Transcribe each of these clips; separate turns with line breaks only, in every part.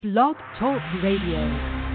Blog Talk Radio.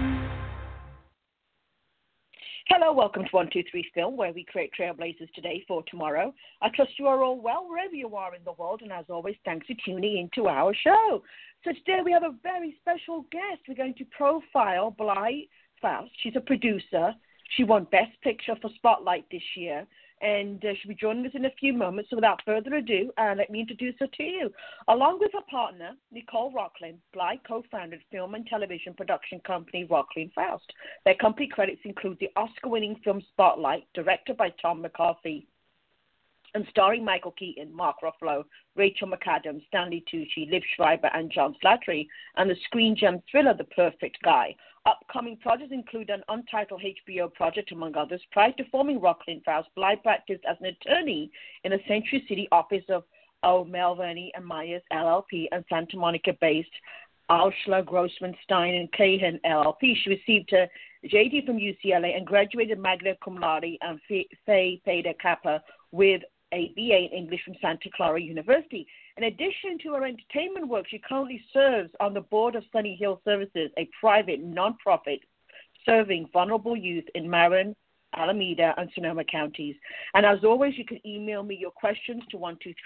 Hello, welcome to 123 Film, where we create trailblazers today for tomorrow. I trust you are all well wherever you are in the world, and as always, thanks for tuning into our show. So today we have a very special guest. We're going to profile Bly Faust. She's a producer. She won Best Picture for Spotlight this year, and she'll be joining us in a few moments. So without further ado, let me introduce her to you. Along with her partner, Nicole Rocklin, Bly co-founded film and television production company Rocklin Faust. Their company credits include the Oscar-winning film Spotlight, directed by Tom McCarthy, and starring Michael Keaton, Mark Ruffalo, Rachel McAdams, Stanley Tucci, Liv Schreiber, and John Slattery, and the screen gem thriller The Perfect Guy. Upcoming projects include an untitled HBO project, among others. Prior to forming Rocklin Faust, Bly practiced as an attorney in the Century City office of O'Melveny and Myers, LLP, and Santa Monica-based Alshler, Grossman, Stein, and Cahan, LLP. She received a JD from UCLA and graduated magna cum laude and Phi Theta Kappa with a BA in English from Santa Clara University. In addition to her entertainment work, she currently serves on the board of Sunny Hill Services, a private nonprofit serving vulnerable youth in Marin, Alameda, and Sonoma counties. And as always, you can email me your questions to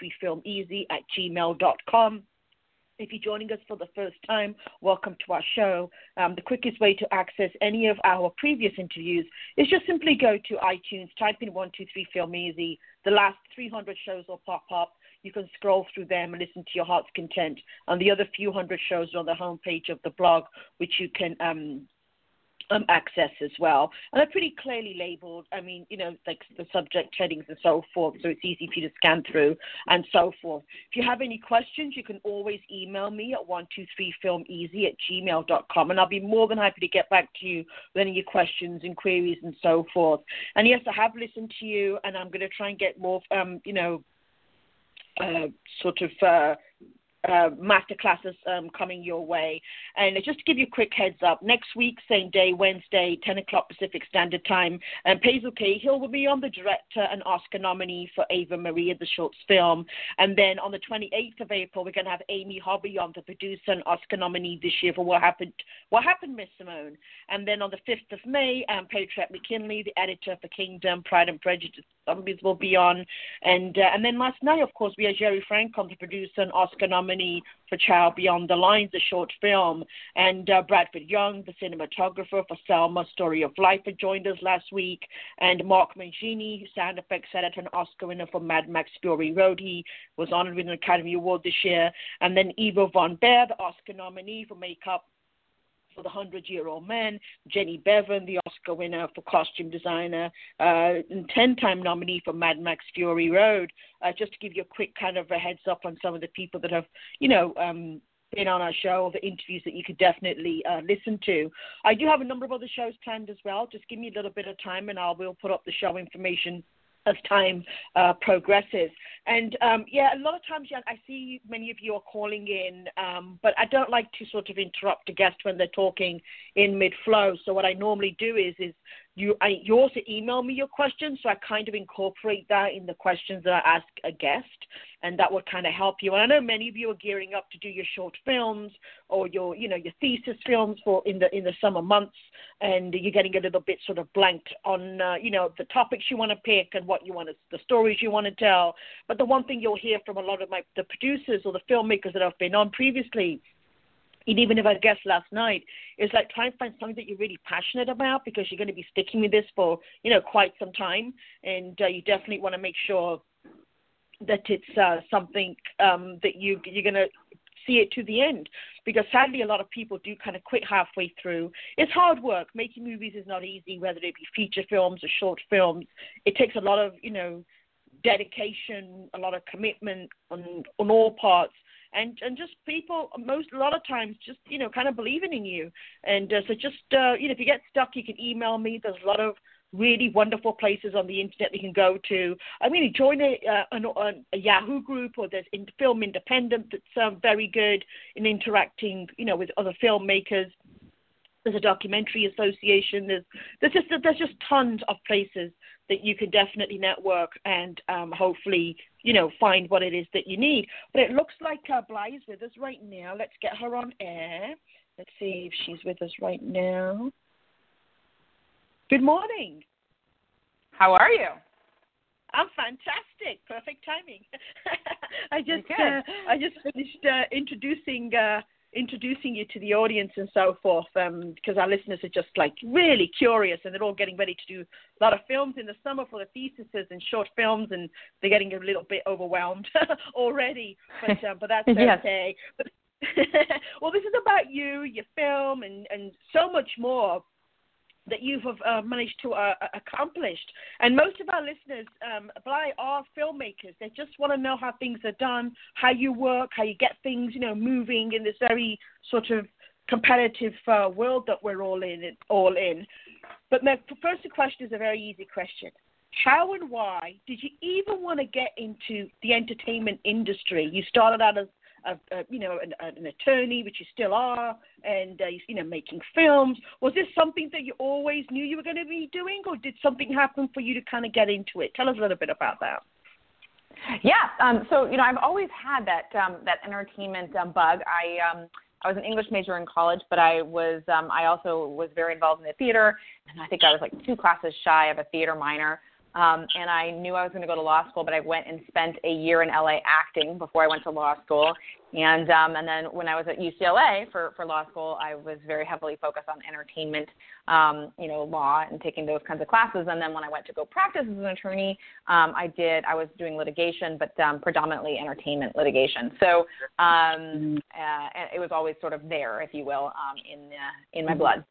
123filmeasy@gmail.com. If you're joining us for the first time, welcome to our show. The quickest way to access any of our previous interviews is just simply go to iTunes, type in 123 Film Easy. The last 300 shows will pop up. You can scroll through them and listen to your heart's content. And the other few hundred shows are on the homepage of the blog, which you can access as well. And they're pretty clearly labeled. I mean, you know, like the subject headings and so forth, so it's easy for you to scan through and so forth. If you have any questions, you can always email me at 123filmeasy@gmail.com, and I'll be more than happy to get back to you with any of your questions and queries and so forth. And yes, I have listened to you, and I'm going to try and get more, master classes coming your way. And just to give you a quick heads up, next week, same day, Wednesday, 10 o'clock Pacific Standard Time, Hazel Cahill will be on, the director and Oscar nominee for Ava Maria, the short film. And then on the 28th of April, we're going to have Amy Hobby on, the producer and Oscar nominee this year for What Happened, Miss Simone. And then on the 5th of May, Patrick McKinley, the editor for Kingdom, Pride and Prejudice, will be on. And then last night, of course, we had Jerry Franklin, the producer and Oscar nominee for Child Beyond the Lines, the short film. And Bradford Young, the cinematographer for Selma, Story of Life, had joined us last week. And Mark Mangini, sound effects editor and Oscar winner for Mad Max Fury Road. He was honored with an Academy Award this year. And then Ivo Von Bear, the Oscar nominee for makeup for The 100-Year-Old Man, Jenny Bevan, the Oscar winner for costume designer, and 10-time nominee for Mad Max Fury Road. Just to give you a quick kind of a heads up on some of the people that have, been on our show, the interviews that you could definitely listen to. I do have a number of other shows planned as well. Just give me a little bit of time, and I will put up the show information as time progresses. And, a lot of times, I see many of you are calling in, but I don't like to sort of interrupt a guest when they're talking in mid-flow. So what I normally do is you also email me your questions, so I kind of incorporate that in the questions that I ask a guest, and that would kind of help you. And I know many of you are gearing up to do your short films or your thesis films for in the summer months, and you're getting a little bit sort of blanked on, the topics you want to pick and what you want to, the stories you want to tell. But the one thing you'll hear from a lot of the producers or the filmmakers that have been on previously, and even if I guessed last night, is like try and find something that you're really passionate about, because you're going to be sticking with this for, quite some time. And you definitely want to make sure that it's something that you're going to see it to the end. Because sadly, a lot of people do kind of quit halfway through. It's hard work. Making movies is not easy, whether it be feature films or short films. It takes a lot of, dedication, a lot of commitment on all parts. And just people, a lot of times, just, kind of believing in you. And so just, if you get stuck, you can email me. There's a lot of really wonderful places on the internet you can go to. I mean, join a Yahoo group, or there's Film Independent that's very good in interacting, with other filmmakers. There's a documentary association. There's just tons of places that you can definitely network and hopefully, find what it is that you need. But it looks like Bly is with us right now. Let's get her on air. Let's see if she's with us right now. Good morning.
How are you?
I'm fantastic. Perfect timing. I just finished introducing you to the audience and so forth, because our listeners are just like really curious, and they're all getting ready to do a lot of films in the summer for the theses and short films, and they're getting a little bit overwhelmed already. But that's
yes.
okay. But well, this is about you, your film, and so much more that you've managed to accomplish. And most of our listeners, Bly, are filmmakers. They just want to know how things are done, how you work, how you get things, moving in this very sort of competitive world that we're all in. But my first question is a very easy question. How and why did you even want to get into the entertainment industry? You started out as an attorney, which you still are, and making films. Was this something that you always knew you were going to be doing, or did something happen for you to kind of get into it? Tell us a little bit about that.
Yeah. So I've always had that entertainment bug. I was an English major in college, but I also was very involved in the theater, and I think I was like 2 classes shy of a theater minor. And I knew I was going to go to law school, but I went and spent a year in LA acting before I went to law school. And then when I was at UCLA for law school, I was very heavily focused on entertainment, law and taking those kinds of classes. And then when I went to go practice as an attorney, I was doing litigation, but predominantly entertainment litigation. So it was always sort of there, if you will, in my blood.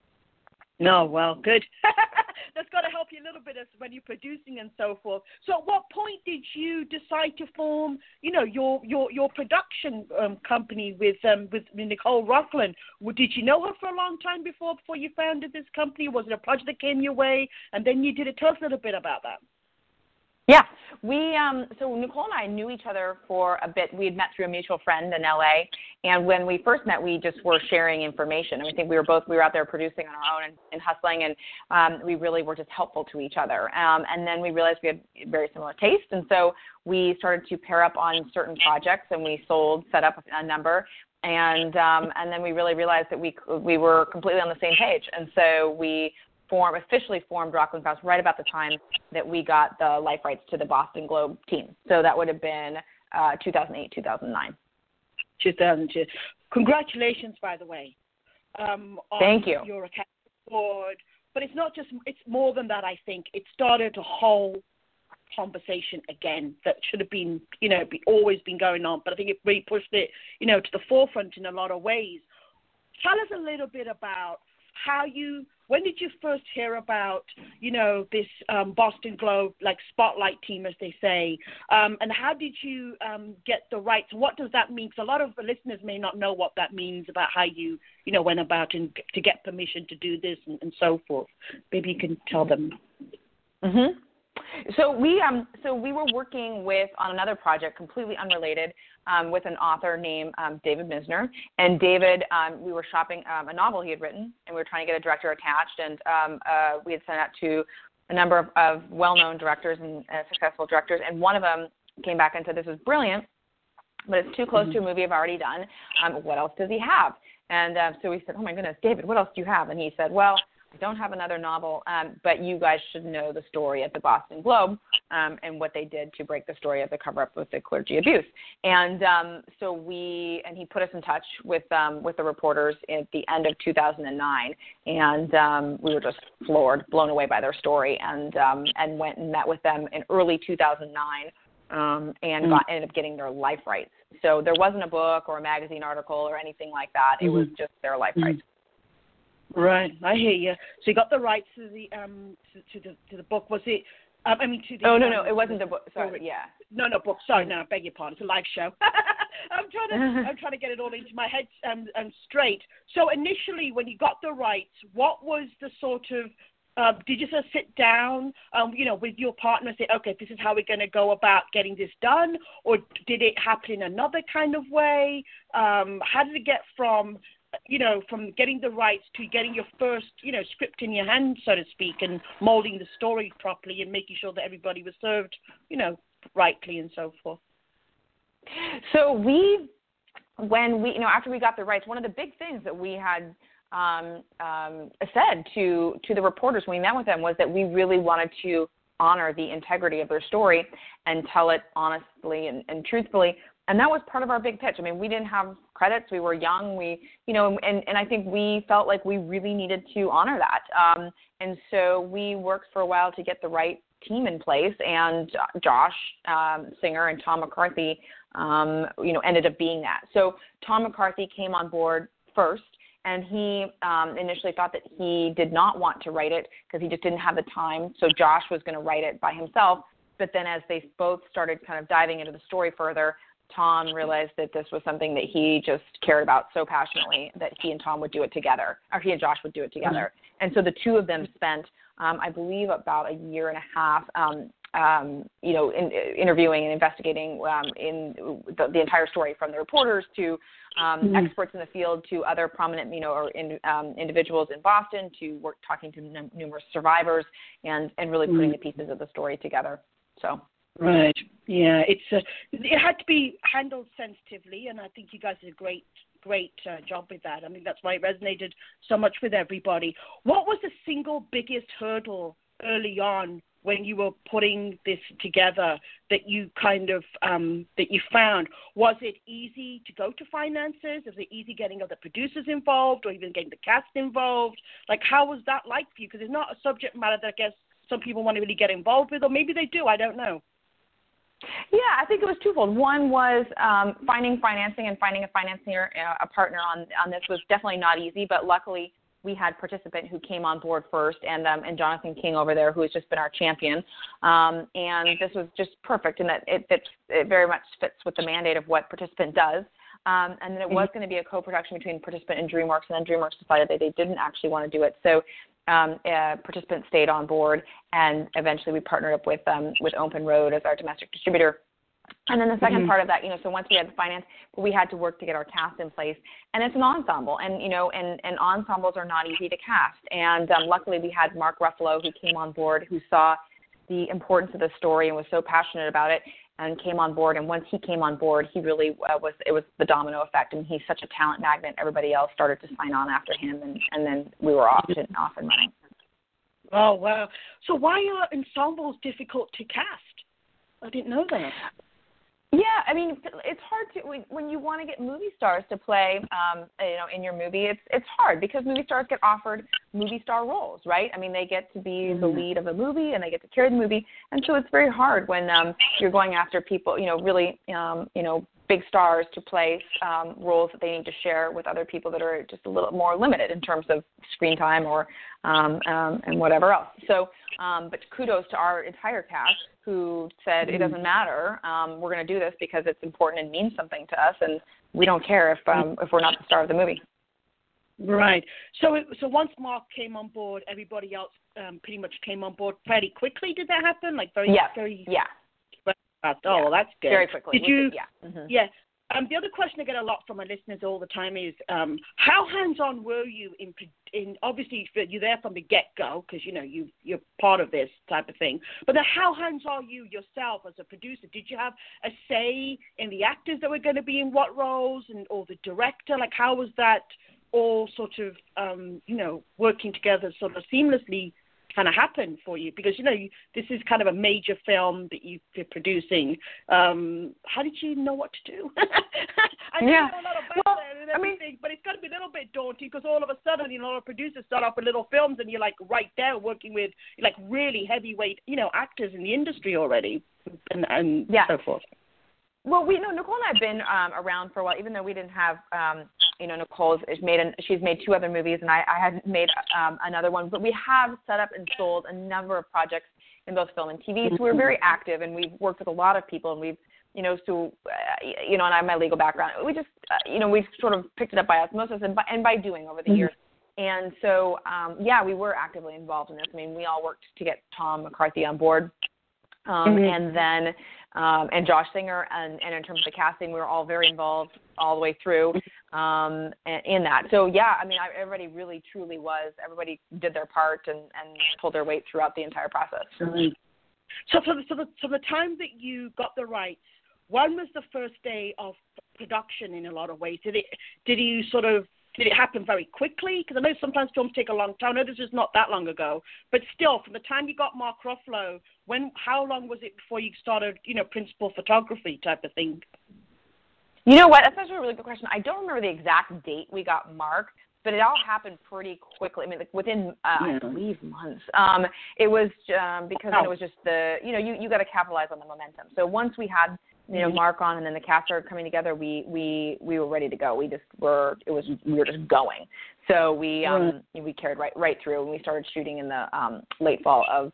No, well, good. That's got to help you a little bit when you're producing and so forth. So at what point did you decide to form, your production company with Nicole Rockland? Did you know her for a long time before you founded this company? Was it a project that came your way and then you did it? Tell us a little bit about that.
Yeah, so Nicole and I knew each other for a bit. We had met through a mutual friend in LA, and when we first met, we just were sharing information. And I think we were out there producing on our own and hustling, and we really were just helpful to each other. And then we realized we had very similar tastes, and so we started to pair up on certain projects, and we set up a number. And then we really realized that we were completely on the same page, and so we officially formed Rockland Faust right about the time that we got the life rights to the Boston Globe team. So that would have been 2008, 2009.
2002. Congratulations, by the way.
Thank you.
Your Academy Award. But it's not just, it's more than that, I think. It started a whole conversation again that should have been, always been going on. But I think it really pushed it, to the forefront in a lot of ways. Tell us a little bit about when did you first hear about, this Boston Globe, like spotlight team, as they say, and how did you get the rights? What does that mean? Because a lot of the listeners may not know what that means about how you, went about and to get permission to do this and so forth. Maybe you can tell them.
Mm-hmm. So we were working on another project completely unrelated with an author named David Misner. And David, we were shopping a novel he had written, and we were trying to get a director attached. And we had sent out to a number of well-known directors and successful directors. And one of them came back and said, "This is brilliant, but it's too close to a movie I've already done. What else does he have?" And so we said, "Oh, my goodness, David, what else do you have?" And he said, "Well, I don't have another novel, but you guys should know the story of the Boston Globe and what they did to break the story of the cover-up with the clergy abuse." And he put us in touch with the reporters at the end of 2009, and we were just blown away by their story, and went and met with them in early 2009, and ended up getting their life rights. So there wasn't a book or a magazine article or anything like that. It was just their life rights.
Right, I hear you. So you got the rights to the to the book. Was it? To the. Oh
no, it wasn't the book. Sorry, yeah.
No, book. Sorry, no, I beg your pardon. It's a live show. I'm trying to get it all into my head straight. So initially, when you got the rights, what was the sort of? Did you just sit down, with your partner and say, okay, this is how we're going to go about getting this done, or did it happen in another kind of way? How did it get from getting the rights to getting your first, script in your hand, so to speak, and molding the story properly and making sure that everybody was served, rightly and so forth?
So we when we, after we got the rights, one of the big things that we had said to the reporters when we met with them was that we really wanted to honor the integrity of their story and tell it honestly and truthfully. And that was part of our big pitch. I mean, we didn't have credits. We were young. And I think we felt like we really needed to honor that. And so we worked for a while to get the right team in place. And Josh Singer and Tom McCarthy, ended up being that. So Tom McCarthy came on board first. And he initially thought that he did not want to write it because he just didn't have the time. So Josh was going to write it by himself. But then as they both started kind of diving into the story further, Tom realized that this was something that he just cared about so passionately that he and Tom would do it together, or he and Josh would do it together. Mm-hmm. And so the two of them spent, I believe, about a year and a half interviewing and investigating in the entire story, from the reporters to experts in the field to other prominent, individuals in Boston, to talking to numerous survivors and really putting the pieces of the story together. So.
Right. Yeah. It had to be handled sensitively, and I think you guys did a great job with that. I mean, that's why it resonated so much with everybody. What was the single biggest hurdle early on when you were putting this together that you kind of that you found? Was it easy to go to finances? Was it easy getting other producers involved, or even getting the cast involved? Like, how was that like for you? Because it's not a subject matter that I guess some people want to really get involved with, or maybe they do. I don't know.
Yeah, I think it was twofold. One was finding financing and finding a financier, a partner on this was definitely not easy, but luckily we had a participant who came on board first, and Jonathan King over there, who has just been our champion. And this was just perfect in that it very much fits with the mandate of what Participant does. And then it was going to be a co-production between Participant and DreamWorks, and then DreamWorks decided that they didn't actually want to do it. So Participant stayed on board, and eventually we partnered up with Open Road as our domestic distributor. And then the second part of that, so once we had the finance, we had to work to get our cast in place. And it's an ensemble, and and ensembles are not easy to cast. And luckily we had Mark Ruffalo, who came on board, who saw the importance of the story and was so passionate about it, and came on board. And once he came on board, he really it was the domino effect. And he's such a talent magnet. Everybody else started to sign on after him, and then we were off and running.
Oh, wow. So why are ensembles difficult to cast? I didn't know that.
Yeah, I mean, it's hard to when you want to get movie stars to play, in your movie. It's hard because movie stars get offered movie star roles, right? I mean, they get to be the lead of a movie and they get to carry the movie, and so it's very hard when you're going after people, really, big stars to play roles that they need to share with other people that are just a little more limited in terms of screen time or and whatever else. So, but kudos to our entire cast, who said it doesn't matter. We're going to do this because it's important and means something to us, and we don't care if we're not the star of the movie. Right.
So once Mark came on board, everybody else pretty much came on board fairly quickly. Did that happen? Like very fast. Oh, well, that's good.
Very quickly.
Did you?
Yeah. Mm-hmm.
Yeah. The other question I get a lot from my listeners all the time is, how hands-on were you in obviously you're there from the get-go because, you're part of this type of thing. But then how hands-on are you yourself as a producer? Did you have a say in the actors that were going to be in what roles or the director? Like, how was that all sort of, working together sort of seamlessly kind of happen for you? Because, this is kind of a major film that you're producing. How did you know what to do? I know a lot about it and everything, but it's got to be a little bit daunting because all of a sudden, a lot of producers start off with little films and you're like right there working with like really heavyweight, actors in the industry already and so forth.
Well, Nicole and I have been around for a while, even though we didn't have, she's made two other movies, and I hadn't made another one. But we have set up and sold a number of projects in both film and TV. So we're very active, and we've worked with a lot of people, and we've, and I have my legal background. We just, we've sort of picked it up by osmosis and by doing over the years. And so, we were actively involved in this. I mean, we all worked to get Tom McCarthy on board. And then, and Josh Singer, and in terms of the casting, we were all very involved all the way through in that. So, everybody really, truly was. Everybody did their part and pulled their weight throughout the entire process.
So for the time that you got the rights, when was the first day of production in a lot of ways? Did it happen very quickly? Because I know sometimes films take a long time. I know this is not that long ago, but still, from the time you got Mark Ruffalo, how long was it before you started, principal photography type of thing?
You know what? That's actually a really good question. I don't remember the exact date we got Mark, but it all happened pretty quickly. I mean, like within, I believe, months. It was because it was just you got to capitalize on the momentum. So once we had, Mark on, and then the cast started coming together, we were ready to go. We were just going. So we carried right through, and we started shooting in the late fall of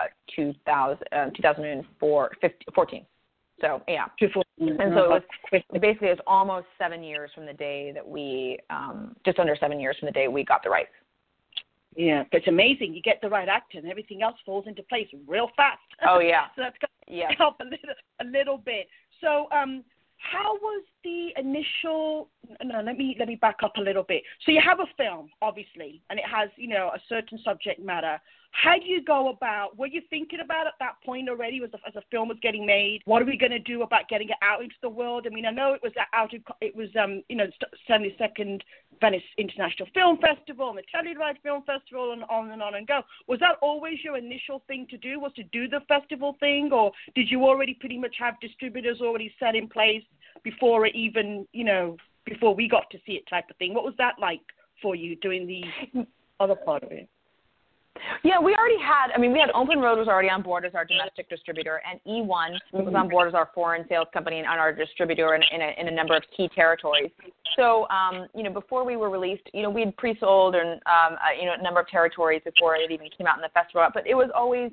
2014. So yeah, and so it was almost 7 years from the day that we, just under 7 years from the day we got the rights.
Yeah, but it's amazing. You get the right actor, and everything else falls into place real fast.
Oh yeah,
so that's going to help a little bit. So, how was the initial? No, let me back up a little bit. So you have a film, obviously, and it has a certain subject matter. How do you go about? Were you thinking about at that point already, as the film was getting made? What are we going to do about getting it out into the world? I mean, I know it was the 72nd Venice International Film Festival and the Telluride Film Festival and on and go. Was that always your initial thing to do? Was to do the festival thing, or did you already pretty much have distributors already set in place before it even before we got to see it type of thing? What was that like for you doing the other part of it?
Yeah, we had Open Road was already on board as our domestic distributor, and E1 was on board as our foreign sales company and our distributor in a number of key territories. So, before we were released, we had pre-sold and, a number of territories before it even came out in the festival. But it was always,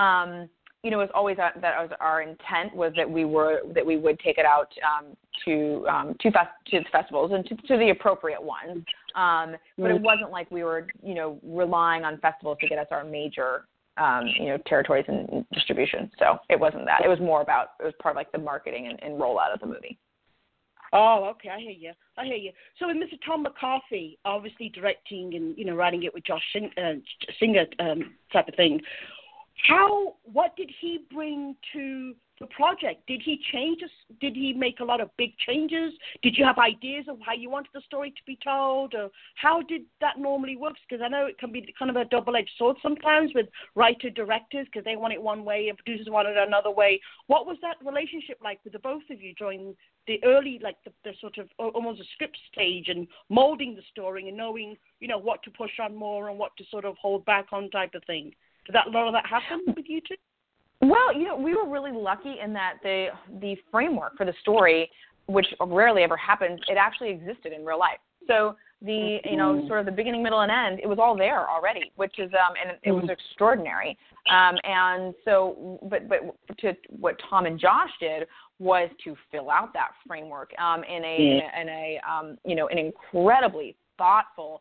that was our intent was that we would take it out to the festivals and to the appropriate ones. But it wasn't like we were, relying on festivals to get us our major, territories and distribution. So it wasn't that. It was more about, it was part of like the marketing and rollout of the movie.
Oh, okay. I hear you. So with Mr. Tom McCarthy, obviously directing and, writing it with Josh Singer type of thing, what did he bring to the project? Did he change? Did he make a lot of big changes? Did you have ideas of how you wanted the story to be told? Or how did that normally work? Because I know it can be kind of a double-edged sword sometimes with writer-directors because they want it one way and producers want it another way. What was that relationship like with the both of you during the early, like the sort of almost a script stage and molding the story and knowing, what to push on more and what to sort of hold back on type of thing? Did a lot of that happen with you two?
Well, we were really lucky in that the framework for the story, which rarely ever happens, it actually existed in real life. So the, sort of the beginning, middle, and end, it was all there already, which is, and it was extraordinary. And so, but to what Tom and Josh did was to fill out that framework in an incredibly thoughtful,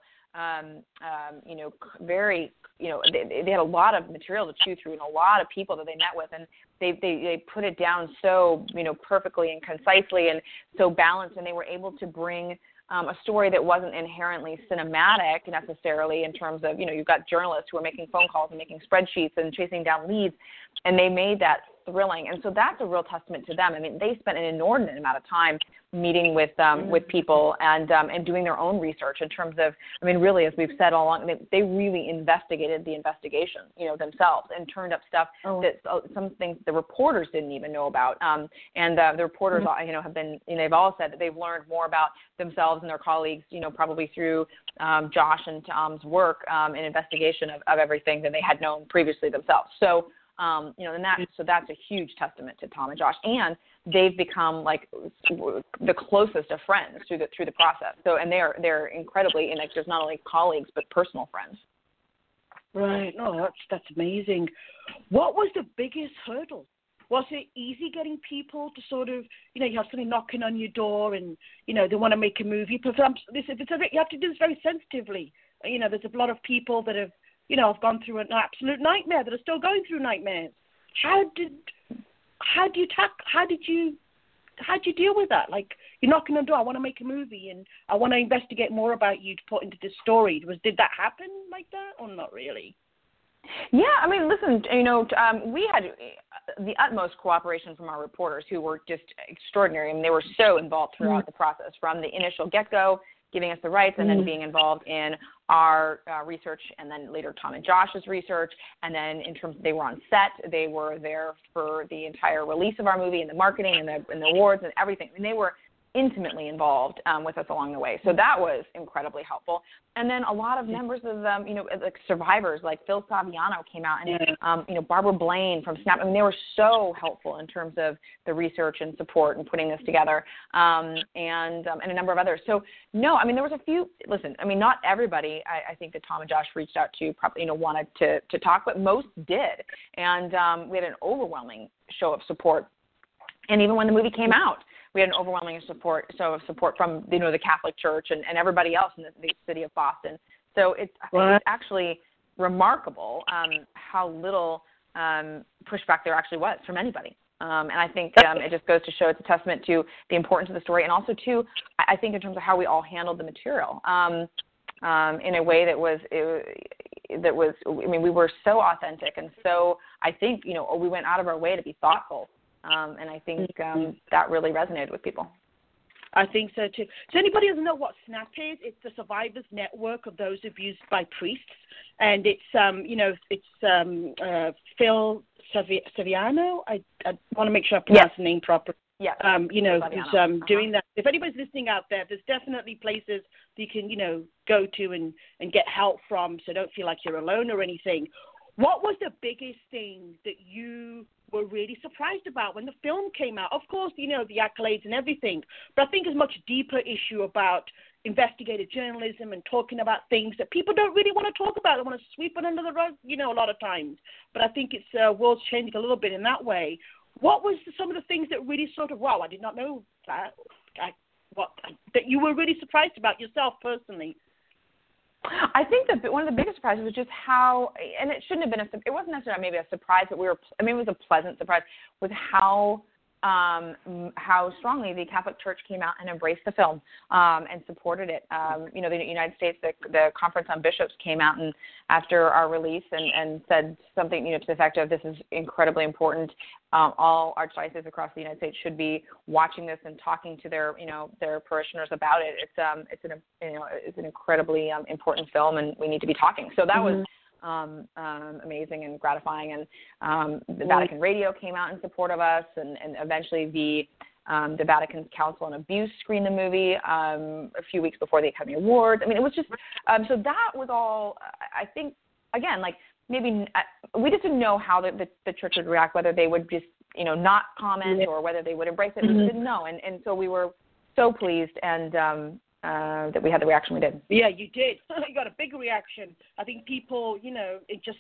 very, they had a lot of material to chew through and a lot of people that they met with, and they put it down so, perfectly and concisely and so balanced, and they were able to bring a story that wasn't inherently cinematic necessarily in terms of, you've got journalists who are making phone calls and making spreadsheets and chasing down leads, and they made that thrilling. And so that's a real testament to them. I mean, they spent an inordinate amount of time meeting with people and doing their own research in terms of, really, as we've said all along, they really investigated the investigation, themselves and turned up stuff that some things the reporters didn't even know about. And the reporters, have been, they've all said that they've learned more about themselves and their colleagues, probably through Josh and Tom's work in investigation of everything than they had known previously themselves. So, so that's a huge testament to Tom and Josh, and they've become like the closest of friends through the process. So, and they're incredibly, and like just not only colleagues but personal friends.
Right. No, that's amazing. What was the biggest hurdle? Was it easy getting people to sort of, you have somebody knocking on your door and, they want to make a movie? You have to do this very sensitively. There's a lot of people that have, I've gone through an absolute nightmare that are still going through nightmares. How did you deal with that? Like, you're knocking on the door, I want to make a movie and I want to investigate more about you to put into this story. Did that happen like that or not really?
Yeah, I mean, listen, we had the utmost cooperation from our reporters who were just extraordinary. I mean, they were so involved throughout the process, from the initial get-go, giving us the rights, and then being involved in our research, and then later Tom and Josh's research, and then in terms of they were on set, they were there for the entire release of our movie and the marketing and the awards and everything. I mean, they were intimately involved with us along the way. So that was incredibly helpful. And then a lot of members of like survivors, like Phil Saviano came out, and Barbara Blaine from Snap. I mean, they were so helpful in terms of the research and support and putting this together, and a number of others. So no, I mean, there was a few. Listen, I mean, not everybody I think that Tom and Josh reached out to probably wanted to talk, but most did, and we had an overwhelming show of support. And even when the movie came out, we had an overwhelming support from the Catholic Church and everybody else in the city of Boston. So it's actually remarkable how little pushback there actually was from anybody. And I think it just goes to show it's a testament to the importance of the story, and also too, I think in terms of how we all handled the material in a way that was. I mean, we were so authentic, and so I think we went out of our way to be thoughtful. And I think that really resonated with people.
I think so too. Does anybody doesn't know what SNAP is? It's the Survivors Network of those abused by priests, and it's Phil Saviano. I want to make sure I pronounce the name properly.
Yeah.
Who's doing that. If anybody's listening out there, there's definitely places that you can go to and get help from, so don't feel like you're alone or anything. What was the biggest thing that you were really surprised about when the film came out? Of course, the accolades and everything, but I think there's a much deeper issue about investigative journalism and talking about things that people don't really want to talk about. They want to sweep it under the rug, a lot of times. But I think it's world's changing a little bit in that way. What was some of the things that really sort of, wow, I did not know that, that you were really surprised about yourself personally?
I think that one of the biggest surprises was just how, and it shouldn't have been it wasn't necessarily maybe a surprise, but it was a pleasant surprise, with how strongly the Catholic Church came out and embraced the film and supported it. The United States, the Conference on Bishops came out and after our release and said something, to the effect of, this is incredibly important. All archdioceses across the United States should be watching this and talking to their parishioners about it. It's an incredibly important film, and we need to be talking. So that was amazing and gratifying, and the Vatican Radio came out in support of us, and eventually the Vatican's Council on Abuse screened the movie a few weeks before the Academy Awards. I mean, it was just so that was all. I think again, like maybe we just didn't know how the church would react, whether they would just not comment or whether they would embrace it. We just didn't know, and so we were so pleased and. That we had the reaction we did.
Yeah, you did. You got a big reaction. I think people, it just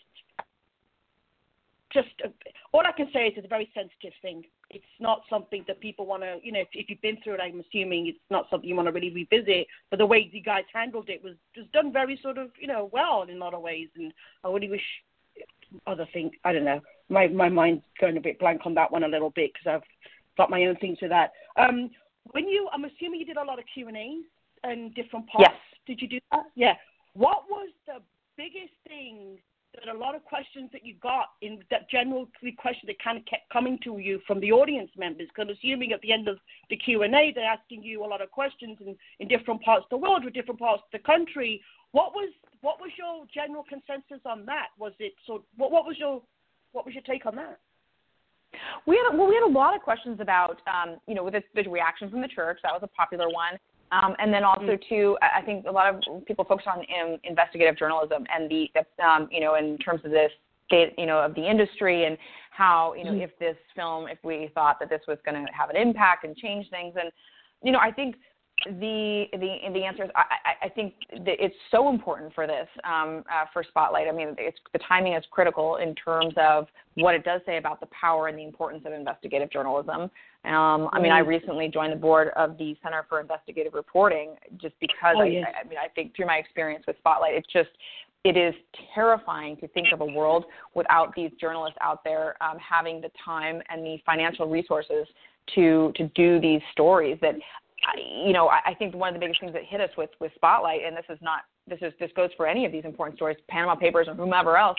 all I can say is it's a very sensitive thing. It's not something that people want to, if you've been through it, I'm assuming it's not something you want to really revisit. But the way you guys handled it was just done very sort of, well in a lot of ways. And I really wish other things, I don't know, my mind's going a bit blank on that one a little bit because I've got my own things to that. I'm assuming you did a lot of Q&As. And different parts.
Yes.
Did you do that? Yeah. What was the biggest thing that a lot of questions that you got in that general question that kind of kept coming to you from the audience members? Because I'm assuming at the end of the Q&A, they're asking you a lot of questions in different parts of the world or different parts of the country. What was your general consensus on that? Was it what was your take on that?
We had a lot of questions about with the reaction from the church. That was a popular one. And then also too, I think a lot of people focus on investigative journalism and the in terms of this state, of the industry and how, if this film, if we thought that this was going to have an impact and change things. And, I think the answer is, I think that it's so important for this, for Spotlight. I mean, the timing is critical in terms of what it does say about the power and the importance of investigative journalism. I mean, I recently joined the board of the Center for Investigative Reporting just because I think through my experience with Spotlight, it is terrifying to think of a world without these journalists out there having the time and the financial resources to do these stories that, I think one of the biggest things that hit us with Spotlight, and this goes for any of these important stories, Panama Papers or whomever else,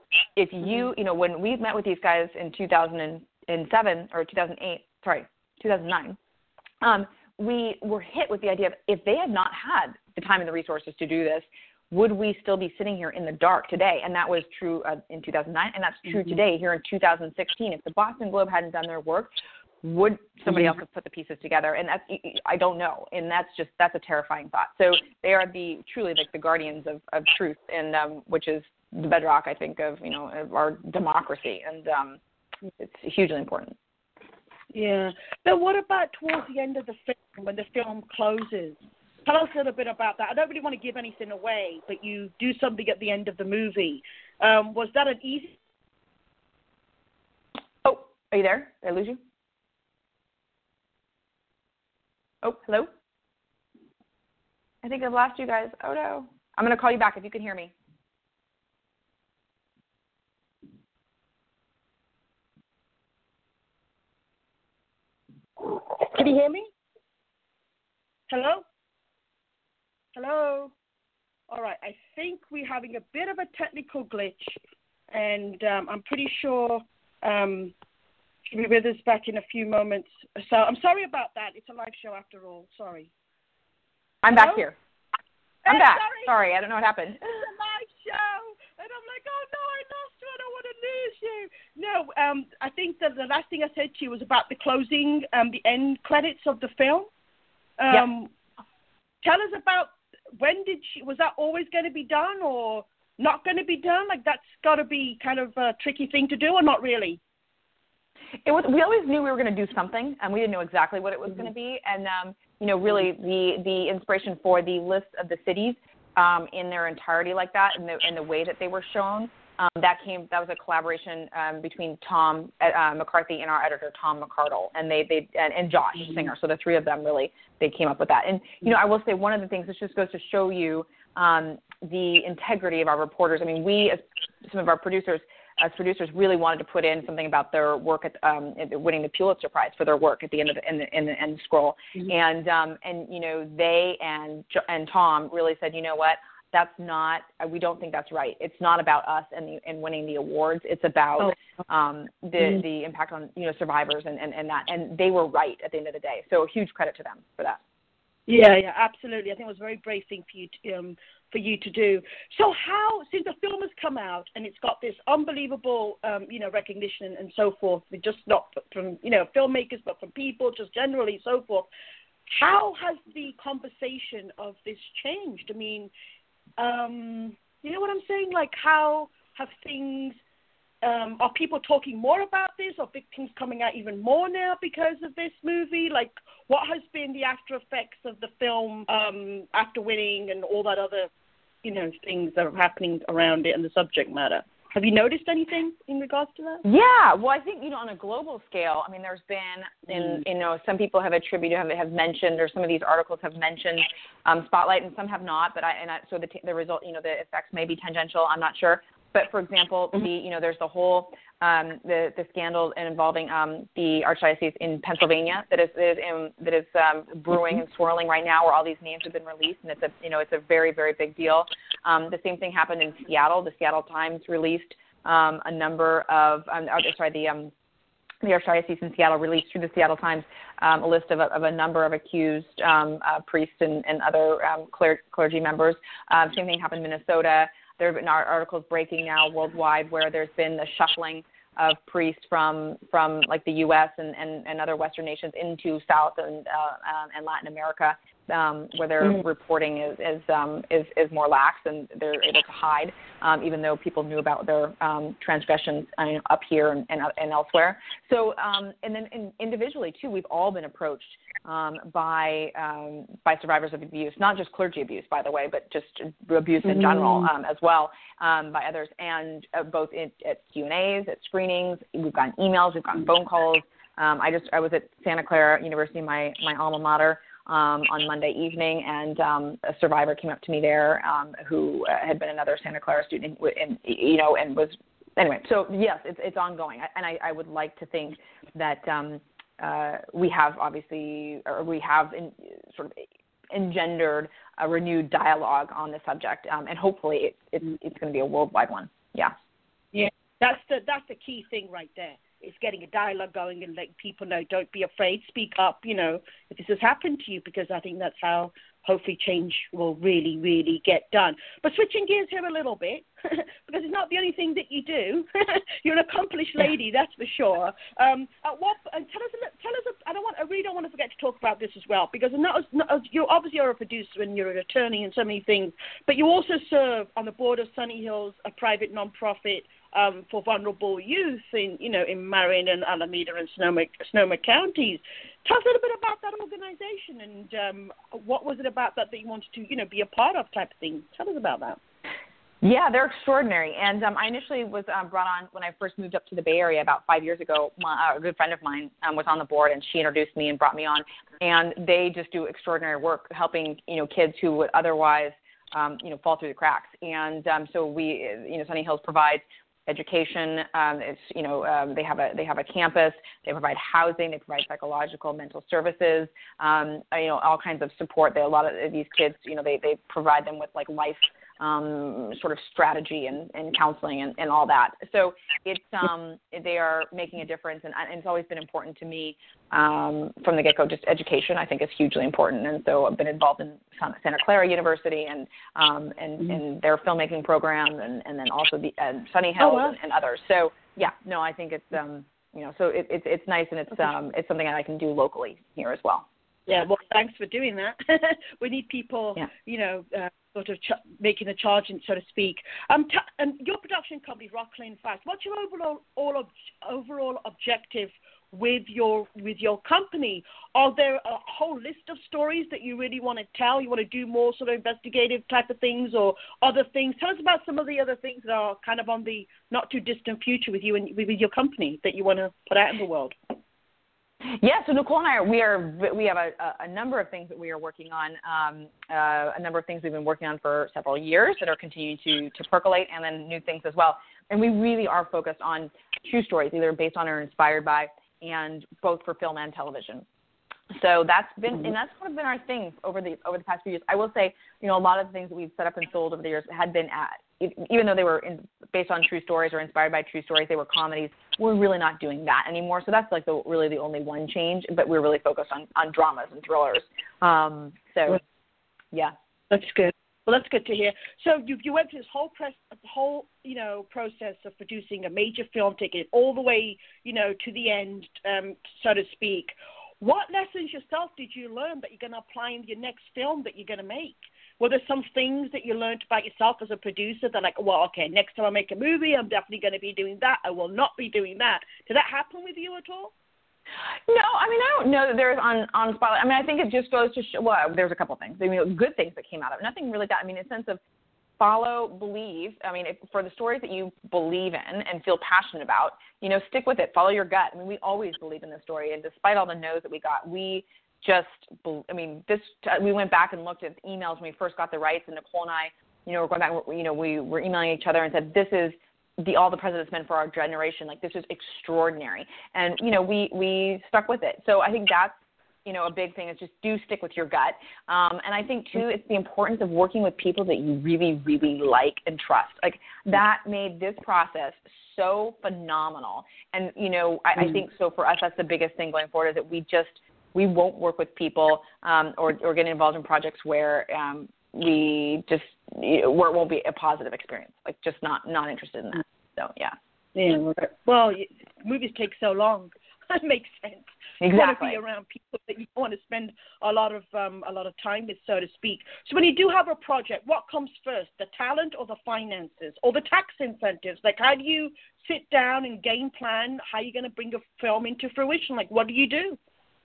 if you, when we met with these guys in 2007 or 2009, we were hit with the idea of if they had not had the time and the resources to do this, would we still be sitting here in the dark today? And that was true in 2009, and that's true today here in 2016. If the Boston Globe hadn't done their work, would somebody else have put the pieces together? And that's, I don't know. And that's a terrifying thought. So they are truly like the guardians of truth, and which is the bedrock, I think, of our democracy, and it's hugely important.
Yeah. But what about towards the end of the film, when the film closes? Tell us a little bit about that. I don't really want to give anything away, but you do something at the end of the movie. Was that an easy?
Oh, are you there? Did I lose you? Oh, hello? I think I've lost you guys. Oh, no. I'm going to call you back if you can hear me.
Can you hear me? Hello? Hello? All right. I think we're having a bit of a technical glitch, and I'm pretty sure she'll be with us back in a few moments. So I'm sorry about that. It's a live show after all. Sorry.
I'm back here. I'm back.
Sorry.
I don't know what happened.
It's a live show. And I'm like, oh, no, I lost you. I don't want to lose you. No, I think that the last thing I said to you was about the closing, the end credits of the film. Tell us about was that always going to be done or not going to be done? Like, that's got to be kind of a tricky thing to do, or not really?
We always knew we were going to do something, and we didn't know exactly what it was going to be. And, really the inspiration for the list of the cities in their entirety like that, and the way that they were shown, that was a collaboration between Tom McCarthy and our editor, Tom McCardle, and and Josh Singer. So the three of them really, they came up with that. And, I will say one of the things, this just goes to show you the integrity of our reporters. I mean, we, as some of our producers, really wanted to put in something about their work at winning the Pulitzer Prize for their work at the end of the end scroll, and they and Tom really said, you know what, that's not. We don't think that's right. It's not about us and winning the awards. It's about the impact on survivors and that. And they were right at the end of the day. So huge credit to them for that.
Yeah, absolutely. I think it was a very brave thing for you to do. So how, since the film has come out and it's got this unbelievable, recognition and so forth, just not from, filmmakers, but from people, just generally, so forth, how has the conversation of this changed? I mean, you know what I'm saying? Like, how have things, are people talking more about this? Are big things coming out even more now because of this movie? Like, what has been the after effects of the film after winning and all that other, things that are happening around it and the subject matter? Have you noticed anything in regards to that?
Yeah, well, I think, on a global scale, I mean, there's been, some people have attributed, have mentioned, or some of these articles have mentioned Spotlight, and some have not, but so the result, the effects may be tangential, I'm not sure. But for example, there's the whole the scandal involving the archdiocese in Pennsylvania that is brewing and swirling right now, where all these names have been released, and it's a very, very big deal. The same thing happened in Seattle. The Seattle Times released a number of the archdiocese in Seattle released through the Seattle Times a list of a number of accused priests and other clergy members. Same thing happened in Minnesota. There have been articles breaking now worldwide where there's been the shuffling of priests from like the U.S. and other Western nations into South and Latin America, where their reporting is more lax and they're able to hide, even though people knew about their transgressions up here and elsewhere. So and then individually too, we've all been approached by survivors of abuse, not just clergy abuse, by the way, but just abuse in general as well, by others, and both at Q&As, at screenings. We've gotten emails, we've gotten phone calls. I was at Santa Clara University, my alma mater, on Monday evening, and a survivor came up to me there who had been another Santa Clara student, and was anyway. So yes, it's ongoing, and I would like to think that we have sort of engendered a renewed dialogue on the subject, and hopefully it's going to be a worldwide one. Yeah.
Yeah, that's the key thing right there. It's getting a dialogue going and letting people know, don't be afraid, speak up, if this has happened to you, because I think that's how hopefully change will really, really get done. But switching gears here a little bit, because it's not the only thing that you do. You're an accomplished lady, that's for sure. Tell us. I really don't want to forget to talk about this as well, because you're obviously a producer and you're an attorney and so many things, but you also serve on the board of Sunny Hills, a private nonprofit for vulnerable youth in Marion and Alameda and Sonoma counties. Tell us a little bit about that organization and what was it about that you wanted to, be a part of type of thing. Tell us about that.
Yeah, they're extraordinary. And I initially was brought on when I first moved up to the Bay Area about 5 years ago. A good friend of mine was on the board, and she introduced me and brought me on. And they just do extraordinary work helping, kids who would otherwise, fall through the cracks. And so we, Sunny Hills provides education. They have a campus. They provide housing. They provide psychological, mental services. All kinds of support. A lot of these kids, they provide them with like life sort of strategy and counseling and all that. So it's they are making a difference, and it's always been important to me from the get-go. Just education, I think, is hugely important, and so I've been involved in Santa Clara University and their filmmaking program, and then also the Sunny Hills and others. So yeah, no, I think it's so it's nice, and it's something that I can do locally here as well.
Yeah, well, thanks for doing that. We need people, sort of making a charge, so to speak. And your production company, Rockland Fast, what's your overall objective with your company? Are there a whole list of stories that you really want to tell? You want to do more sort of investigative type of things or other things? Tell us about some of the other things that are kind of on the not too distant future with you and with your company that you want to put out in the world.
Yeah, so Nicole and I we have a number of things that we are working on, a number of things we've been working on for several years that are continuing to percolate, and then new things as well. And we really are focused on true stories, either based on or inspired by, and both for film and television. So that's been, and that's sort of been our thing over the past few years. I will say, a lot of the things that we've set up and sold over the years had been even though they were based on true stories or inspired by true stories, they were comedies. We're really not doing that anymore. So that's like really the only one change. But we're really focused on dramas and thrillers. Yeah,
that's good. Well, that's good to hear. So you went through this whole process of producing a major film, taking it all the way, to the end, so to speak. What lessons yourself did you learn that you're going to apply in your next film that you're going to make? Were there some things that you learned about yourself as a producer that next time I make a movie, I'm definitely going to be doing that. I will not be doing that. Did that happen with you at all?
No, I don't know that there's on spotlight. I think it just goes to show, there's a couple things. Good things that came out of it. Nothing really that, in a sense of follow, believe. For the stories that you believe in and feel passionate about, stick with it. Follow your gut. We always believe in this story, and despite all the no's that we got, we went back and looked at emails when we first got the rights, and Nicole and I, were going back, we were emailing each other and said, this is all the president's men for our generation. Like, this is extraordinary. And, we stuck with it. So I think that's, a big thing is just do stick with your gut. And I think, too, it's the importance of working with people that you really, really like and trust. Like, that made this process so phenomenal. And, I think so for us, that's the biggest thing going forward, is that we won't work with people or get involved in projects where where it won't be a positive experience. Like, just not interested in that. So, yeah.
Yeah. Well, movies take so long. That makes sense.
Exactly.
You want to be around people that you want to spend a lot of time with, so to speak. So when you do have a project, what comes first, the talent or the finances or the tax incentives? Like, how do you sit down and game plan how you're going to bring a film into fruition? Like, what do you do?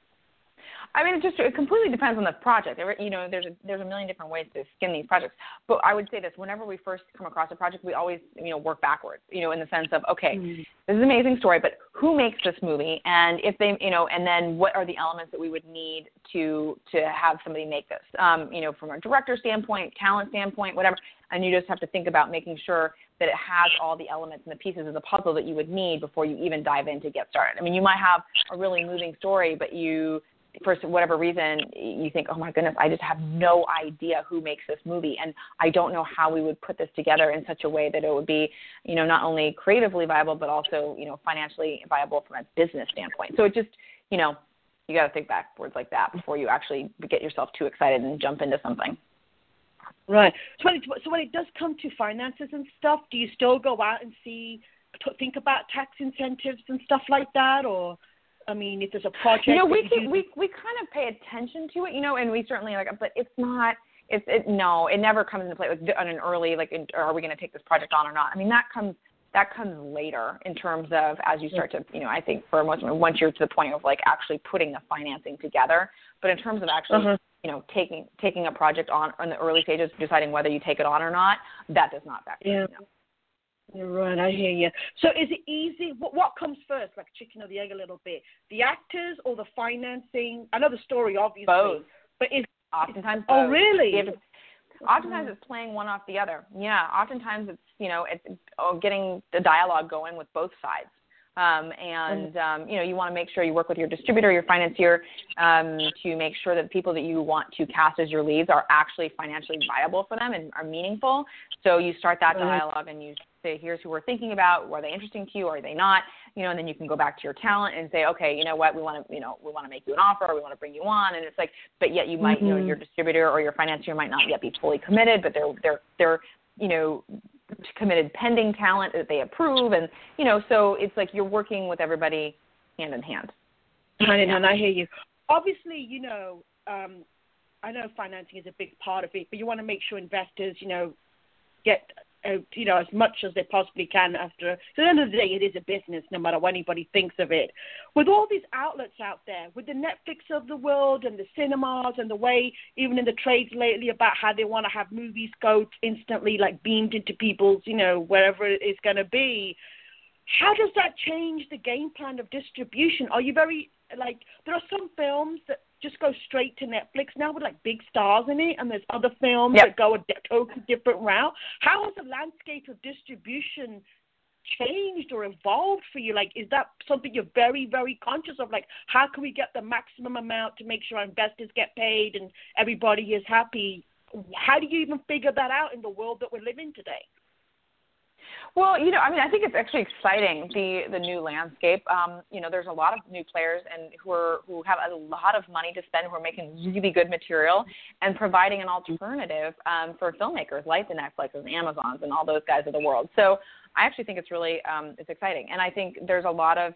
It completely depends on the project. There's a million different ways to skin these projects. But I would say this: whenever we first come across a project, we always, work backwards. In the sense of, okay, this is an amazing story, but who makes this movie? And if they, and then what are the elements that we would need to have somebody make this? From a director standpoint, talent standpoint, whatever. And you just have to think about making sure that it has all the elements and the pieces of the puzzle that you would need before you even dive in to get started. You might have a really moving story, but you for whatever reason, you think, oh, my goodness, I just have no idea who makes this movie, and I don't know how we would put this together in such a way that it would be, not only creatively viable, but also, financially viable from a business standpoint. So it just, you got to think backwards like that before you actually get yourself too excited and jump into something.
Right. So when it does come to finances and stuff, do you still go out and think about tax incentives and stuff like that, or? I mean, if there's a project,
we kind of pay attention to it, and we certainly but it's not. It never comes into play on an early are we going to take this project on or not? I mean, that comes later in terms of as you start to, I think for most once you're to the point of actually putting the financing together. But in terms of actually, taking a project on in the early stages, deciding whether you take it on or not, that does not factor in. No.
You're right, I hear you. So is it easy? What comes first, like chicken or the egg a little bit? The actors or the financing? I know the story, obviously.
Both.
But
oftentimes both.
Oh, really?
Oftentimes it's playing one off the other. Yeah, oftentimes it's, it's getting the dialogue going with both sides. You want to make sure you work with your distributor, your financier, to make sure that the people that you want to cast as your leads are actually financially viable for them and are meaningful. So you start that dialogue and you say, here's who we're thinking about. Are they interesting to you? Or are they not? And then you can go back to your talent and say, okay, you know what? We want to make you an offer, or we want to bring you on. And it's but yet you might, your distributor or your financier might not yet be fully committed, but they're committed pending talent that they approve. And, so it's you're working with everybody hand in hand.
Hand in hand, I hear you. Obviously, I know financing is a big part of it, but you want to make sure investors, get as much as they possibly can after. So at the end of the day, it is a business, no matter what anybody thinks of it. With all these outlets out there, with the Netflix of the world and the cinemas and the way, even in the trades lately, about how they want to have movies go instantly, beamed into people's, wherever it is going to be. How does that change the game plan of distribution? Are you very, there are some films that just go straight to Netflix now with big stars in it, and there's other films that go a totally different route. How has the landscape of distribution changed or evolved for you? Is that something you're very, very conscious of? How can we get the maximum amount to make sure our investors get paid and everybody is happy? How do you even figure that out in the world that we're living today?
Well, I think it's actually exciting, the new landscape. There's a lot of new players who have a lot of money to spend, who are making really good material and providing an alternative for filmmakers like the Netflixes and Amazons and all those guys of the world. So I actually think it's really it's exciting. And I think there's a lot of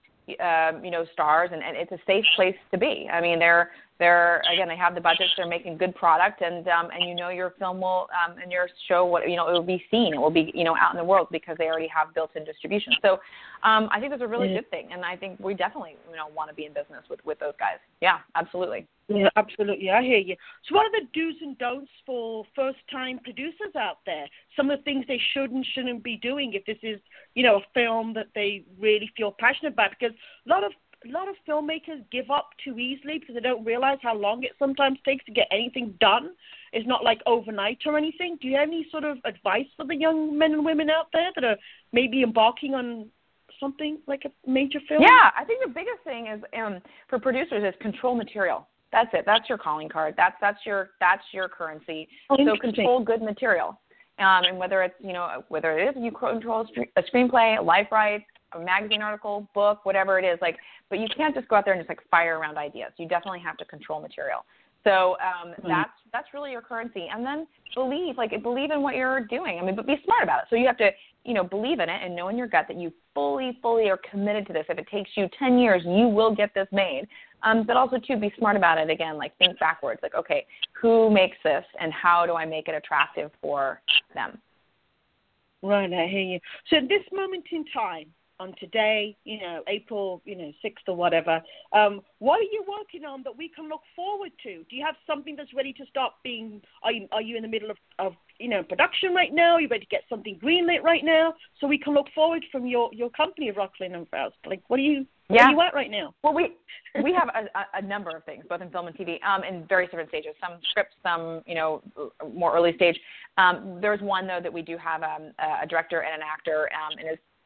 stars, and it's a safe place to be. I mean, they're again, they have the budgets, they're making good product, and your film will and your show, it will be seen, it will be out in the world because they already have built-in distribution. So I think that's a really good thing, and I think we definitely want to be in business with those guys. Yeah, absolutely.
Yeah, absolutely. I hear you. So what are the do's and don'ts for first-time producers out there? Some of the things they shouldn't be doing if this is, a film that they really feel passionate about? Because a lot of filmmakers give up too easily because they don't realize how long it sometimes takes to get anything done. It's not overnight or anything. Do you have any sort of advice for the young men and women out there that are maybe embarking on something like a major film?
Yeah, I think the biggest thing is for producers is control material. That's it. That's your calling card. That's your currency. So control good material. And whether it is you control a screenplay, life rights, a magazine article, book, whatever it is, but you can't just go out there and just fire around ideas. You definitely have to control material. So that's really your currency. And then believe in what you're doing. But be smart about it. So you have to, believe in it and know in your gut that you fully are committed to this. If it takes you 10 years, you will get this made. But also, too, be smart about it. Again, think backwards. Okay, who makes this and how do I make it attractive for them?
Right, I hear you. So at this moment in time, on today, April, 6th or whatever, what are you working on that we can look forward to? Do you have something that's ready to start being, are you in the middle of production right now? Are you ready to get something greenlit right now? So we can look forward from your company, Rocklin and Faust. Where are you at right now?
Well, we have a number of things, both in film and TV, in various different stages. Some scripts, some, more early stage. There's one, though, that we do have a director and an actor in his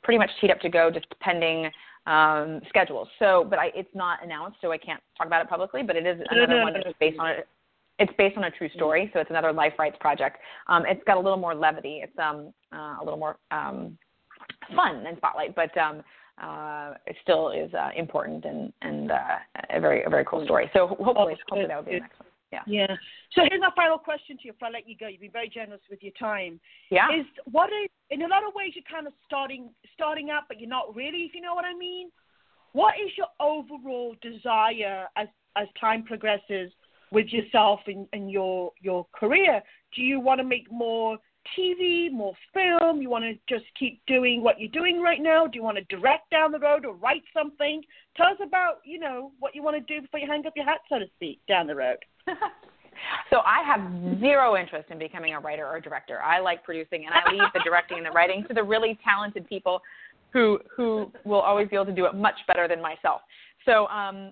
pretty much teed up to go, just pending schedules. So, but it's not announced, so I can't talk about it publicly. But it is another one that's based on it. It's based on a true story, so it's another life rights project. It's got a little more levity. It's a little more fun than Spotlight, but it still is important and a very cool story. So hopefully that would be the next one. Yeah.
Yeah. So here's my final question to you before I let you go. You've been very generous with your time.
Yeah.
In a lot of ways, you're kind of starting out, but you're not really, if you know what I mean. What is your overall desire as time progresses with yourself and your career? Do you want to make more TV, more film? You want to just keep doing what you're doing right now? Do you want to direct down the road or write something? Tell us about, what you want to do before you hang up your hat, so to speak, down the road.
So I have zero interest in becoming a writer or a director. I like producing, and I leave the directing and the writing to the really talented people who will always be able to do it much better than myself. So down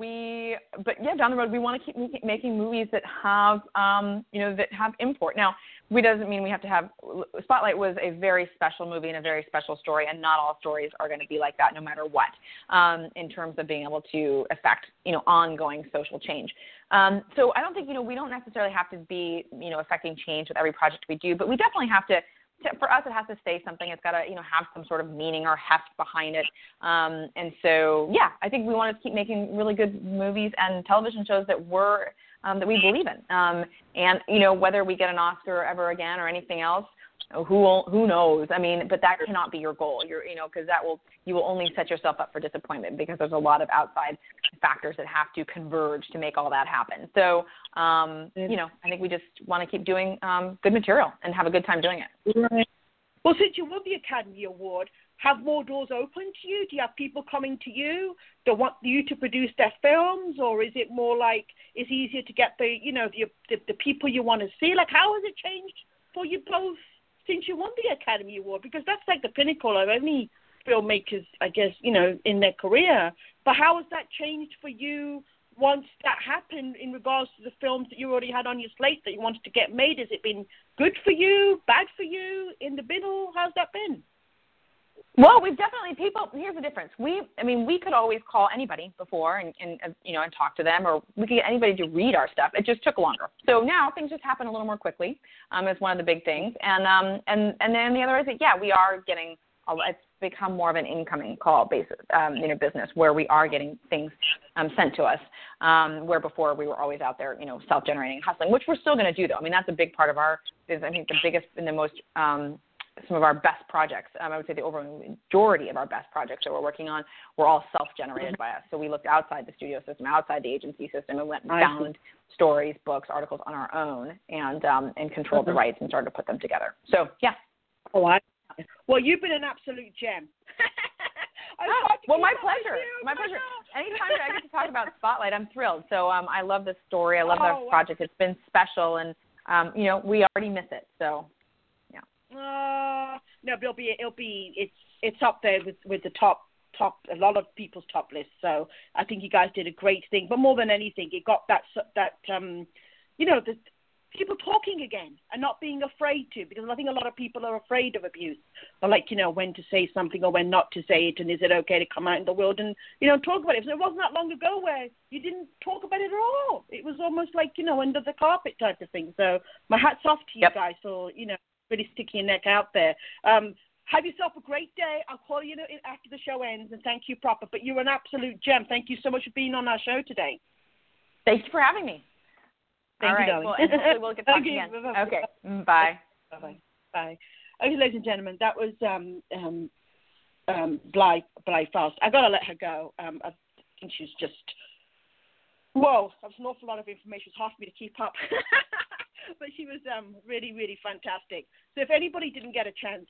the road, we want to keep making movies that have, that have import. Now, it doesn't mean we have to have, Spotlight was a very special movie and a very special story, and not all stories are going to be like that no matter what, in terms of being able to affect, ongoing social change. So I don't think, we don't necessarily have to be, affecting change with every project we do, but we definitely have to, for us, it has to say something. It's got to, have some sort of meaning or heft behind it. And so, I think we want to keep making really good movies and television shows that that we believe in. And, whether we get an Oscar ever again or anything else, who knows? I mean, but that cannot be your goal. Because you will only set yourself up for disappointment, because there's a lot of outside factors that have to converge to make all that happen. So, I think we just want to keep doing good material and have a good time doing it.
Right. Well, since you won the Academy Award, have more doors open to you? Do you have people coming to you that want you to produce their films, or is it more like it's easier to get the people you want to see? Like, how has it changed for you both since you won the Academy Award? Because that's like the pinnacle of any filmmakers, I guess, in their career. But how has that changed for you once that happened in regards to the films that you already had on your slate that you wanted to get made? Has it been good for you, bad for you, in the middle? How's that been?
Well, we've definitely, here's the difference. We could always call anybody before and talk to them, or we could get anybody to read our stuff. It just took longer. So now things just happen a little more quickly. It's one of the big things. And then the other is that, we are getting, it's become more of an incoming call basis, business, where we are getting things sent to us, where before we were always out there, self-generating, hustling, which we're still going to do, though. I mean, that's a big part of the biggest and the most, some of our best projects, I would say the overwhelming majority of our best projects that we're working on were all self-generated by us. So we looked outside the studio system, outside the agency system, and went and found stories, books, articles on our own, and controlled the rights and started to put them together. So, yeah.
Well, you've been an absolute gem.
My pleasure. My pleasure. Anytime I get to talk about Spotlight, I'm thrilled. So I love this story. I love this project. It's been special, and we already miss it. So.
No, but it's up there with the top a lot of people's top lists. So I think you guys did a great thing. But more than anything, it got that the people talking again and not being afraid to, because I think a lot of people are afraid of abuse, or when to say something or when not to say it, and is it okay to come out in the world and talk about it. So it wasn't that long ago where you didn't talk about it at all. It was almost like under the carpet type of thing. So my hat's off to you guys for really sticking your neck out there. Have yourself a great day. I'll call you after the show ends, and thank you proper. But you're an absolute gem. Thank you so much for being on our show today.
Thank you for having me.
Thank you, darling.
Well, and hopefully we'll get talking again. Okay. Bye.
Bye. Bye. Okay, ladies and gentlemen, that was Blythe Faust. I gotta let her go. I think she's just that was an awful lot of information. It's hard for me to keep up. But she was really, really fantastic. So if anybody didn't get a chance,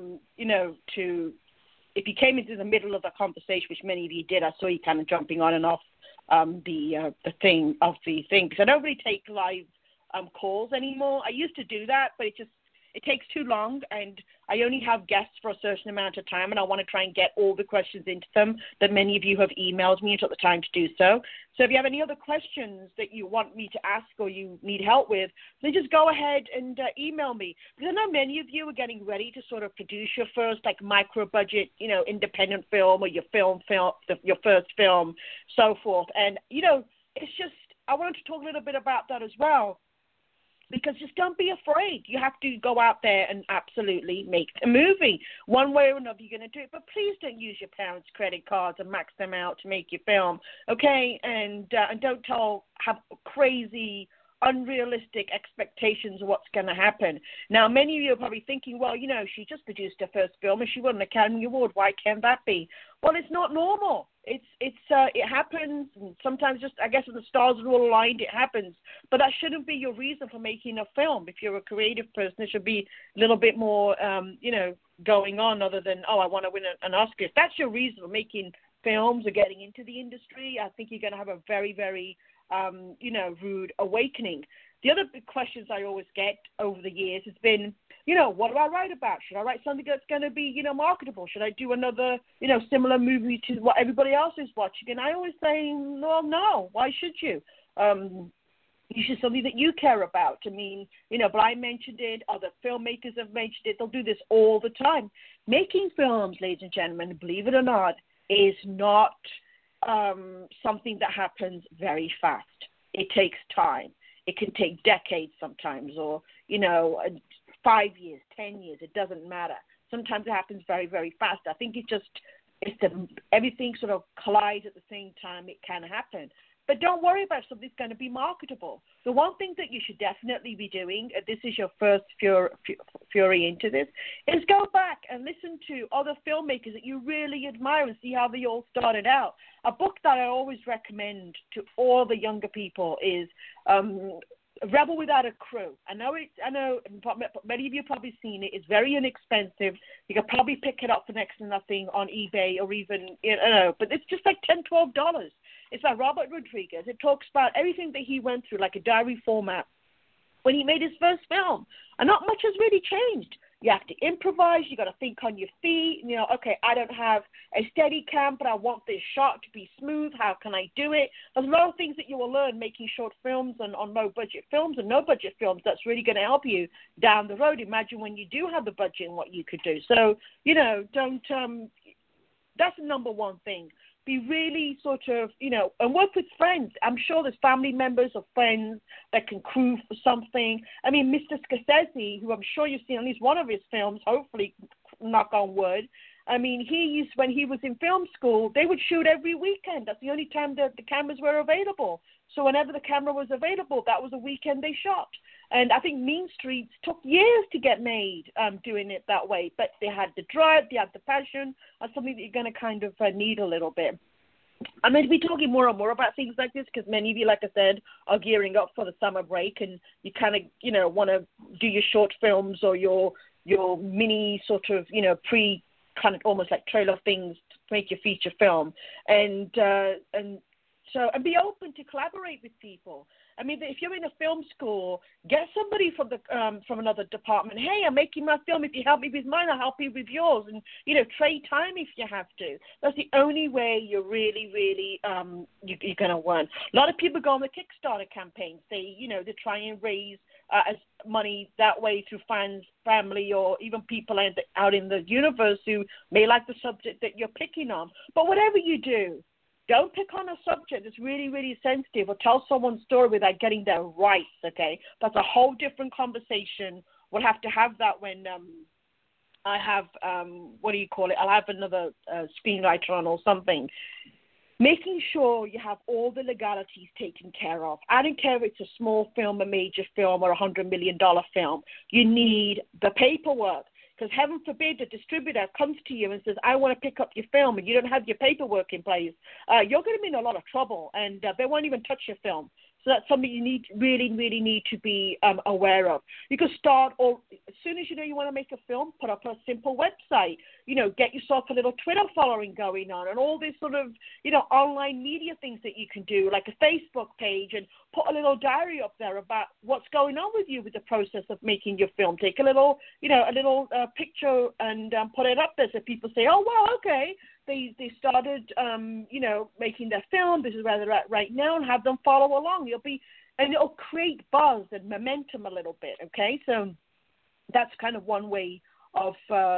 if you came into the middle of the conversation, which many of you did, I saw you kind of jumping on and off the thing, because I don't really take live calls anymore. I used to do that, but it takes too long, and I only have guests for a certain amount of time, and I want to try and get all the questions into them that many of you have emailed me and took the time to do so. So if you have any other questions that you want me to ask or you need help with, then just go ahead and email me. Because I know many of you are getting ready to sort of produce your first, like, micro-budget, independent film or your first film, so forth. And, it's just, I wanted to talk a little bit about that as well. Because just don't be afraid. You have to go out there and absolutely make a movie. One way or another, you're going to do it. But please don't use your parents' credit cards and max them out to make your film, okay? And don't have crazy, unrealistic expectations of what's going to happen. Now, many of you are probably thinking, well, she just produced her first film and she won an Academy Award. Why can't that be? Well, it's not normal. It happens. And sometimes just, I guess, if the stars are all aligned, it happens. But that shouldn't be your reason for making a film. If you're a creative person, there should be a little bit more, going on other than, I want to win an Oscar. If that's your reason for making films or getting into the industry, I think you're going to have a very, very, rude awakening. The other big questions I always get over the years has been, what do I write about? Should I write something that's going to be, marketable? Should I do another, similar movie to what everybody else is watching? And I always say, well, no. Why should you? You should something that you care about. I mean, Brian mentioned it. Other filmmakers have mentioned it. They'll do this all the time. Making films, ladies and gentlemen, believe it or not, is not something that happens very fast. It takes time. It can take decades sometimes, or, 5 years, 10 years. It doesn't matter. Sometimes it happens very, very fast. I think everything sort of collides at the same time. It can happen. But don't worry about if something's going to be marketable. The one thing that you should definitely be doing, this is your first fury into this, is go back and listen to other filmmakers that you really admire and see how they all started out. A book that I always recommend to all the younger people is Rebel Without a Crew. I know many of you have probably seen it. It's very inexpensive. You could probably pick it up for next to nothing on eBay or even, but it's just like $10, $12. It's by Robert Rodriguez. It talks about everything that he went through, like a diary format, when he made his first film. And not much has really changed. You have to improvise. You got to think on your feet. Okay, I don't have a steady cam, but I want this shot to be smooth. How can I do it? There's a lot of things that you will learn making short films and on low-budget films and no-budget films. That's really going to help you down the road. Imagine when you do have the budget and what you could do. So, don't that's the number one thing. Be really sort of, and work with friends. I'm sure there's family members or friends that can crew for something. I mean, Mr. Scorsese, who I'm sure you've seen at least one of his films, hopefully, knock on wood. I mean, when he was in film school, they would shoot every weekend. That's the only time that the cameras were available. So whenever the camera was available, that was a weekend they shot. And I think Mean Streets took years to get made doing it that way. But they had the drive, they had the passion. That's something that you're going to kind of need a little bit. I'm going to be talking more and more about things like this because many of you, like I said, are gearing up for the summer break and you kind of, want to do your short films or your mini sort of, kind of almost like trailer things to make your feature film. And be open to collaborate with people. I mean, if you're in a film school, get somebody from another department. Hey, I'm making my film. If you help me with mine, I'll help you with yours. And, trade time if you have to. That's the only way you're really, really, you're going to learn. A lot of people go on the Kickstarter campaigns. They try and raise as money that way through fans, family, or even people out in the universe who may like the subject that you're picking on. But whatever you do, don't pick on a subject that's really, really sensitive or tell someone's story without getting their rights, okay? That's a whole different conversation. We'll have to have that when I have, I'll have another screenwriter on or something. Making sure you have all the legalities taken care of. I don't care if it's a small film, a major film, or $100 million film. You need the paperwork. Because heaven forbid a distributor comes to you and says, I want to pick up your film, and you don't have your paperwork in place, you're going to be in a lot of trouble, and they won't even touch your film. So that's something you really need to be aware of. You can start, or as soon as you know you want to make a film, put up a simple website. Get yourself a little Twitter following going on, and all this sort of online media things that you can do, like a Facebook page, and put a little diary up there about what's going on with you with the process of making your film. Take a little picture and put it up there so people say, oh wow, okay. They started, making their film. This is where they're at right now, and have them follow along. It'll create buzz and momentum a little bit. Okay, so that's kind of one way of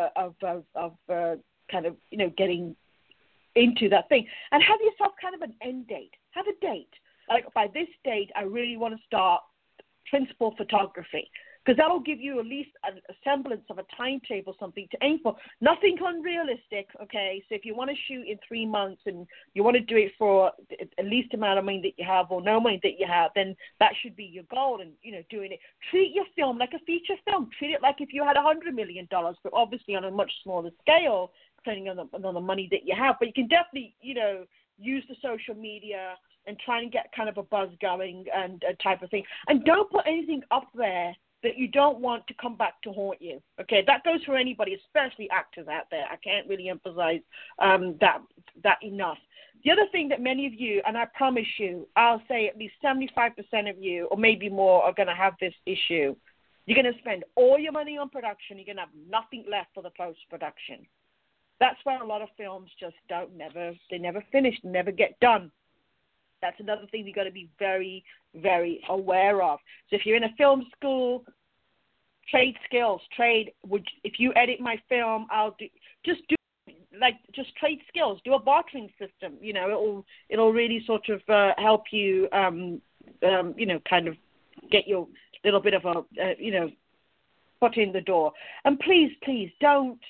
getting into that thing. And have yourself kind of an end date. Have a date. Like, by this date, I really want to start principal photography. Because that'll give you at least a semblance of a timetable, something to aim for. Nothing unrealistic, okay? So if you want to shoot in 3 months and you want to do it for the least amount of money that you have or no money that you have, then that should be your goal. And, doing it. Treat your film like a feature film. Treat it like if you had $100 million, but obviously on a much smaller scale, depending on the money that you have. But you can definitely, use the social media and try and get kind of a buzz going and type of thing. And don't put anything up there that you don't want to come back to haunt you. Okay, that goes for anybody, especially actors out there. I can't really emphasize that enough. The other thing that many of you, and I promise you, I'll say at least 75% of you, or maybe more, are going to have this issue. You're going to spend all your money on production. You're going to have nothing left for the post-production. That's where a lot of films just they never finish, never get done. That's another thing you've got to be very, very aware of. So if you're in a film school, trade skills. If you edit my film, just trade skills. Do a bartering system. It'll really sort of help you, kind of get your little bit of a, foot in the door. And please don't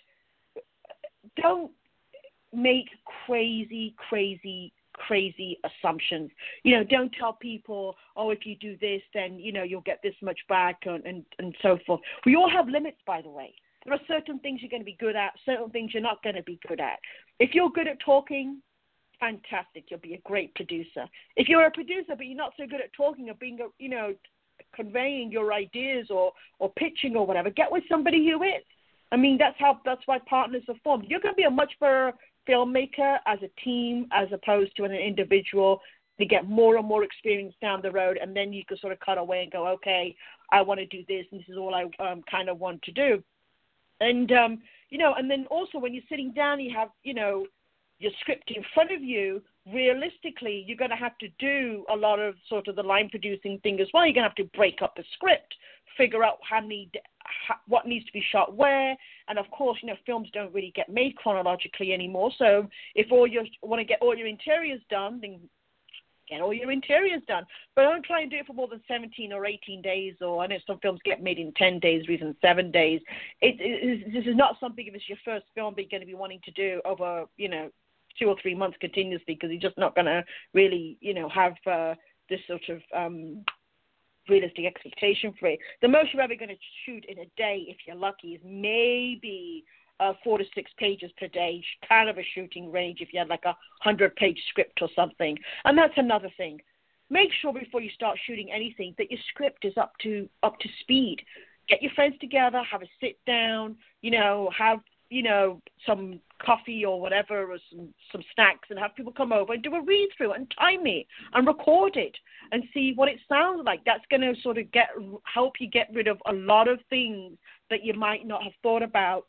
make crazy assumptions. Don't tell people, oh, if you do this, then, you'll get this much back and so forth. We all have limits, by the way. There are certain things you're going to be good at, certain things you're not going to be good at. If you're good at talking, fantastic. You'll be a great producer. If you're a producer, but you're not so good at talking or being, conveying your ideas or pitching or whatever, get with somebody who is. I mean, that's why partners are formed. You're going to be a much better filmmaker as a team as opposed to an individual. You get more and more experience down the road, and then you can sort of cut away and go, okay, I want to do this, and this is all I kind of want to do. And, and then also when you're sitting down, you have, your script in front of you. Realistically, you're going to have to do a lot of sort of the line producing thing as well. You're going to have to break up the script, figure out what needs to be shot where. And of course, films don't really get made chronologically anymore. So if you want to get all your interiors done, then get all your interiors done. But don't try and do it for more than 17 or 18 days, or I know some films get made in 10 days, or even 7 days. This is not something, if it's your first film, that you're going to be wanting to do over, 2 or 3 months continuously, because you're just not going to really, have this sort of realistic expectation for it. The most you're ever going to shoot in a day, if you're lucky, is maybe 4 to 6 pages per day, kind of a shooting range if you had like a 100-page script or something. And that's another thing. Make sure before you start shooting anything that your script is up to speed. Get your friends together, have a sit down, have some coffee or whatever, or some snacks, and have people come over and do a read through and time it and record it and see what it sounds like. That's going to sort of help you get rid of a lot of things that you might not have thought about,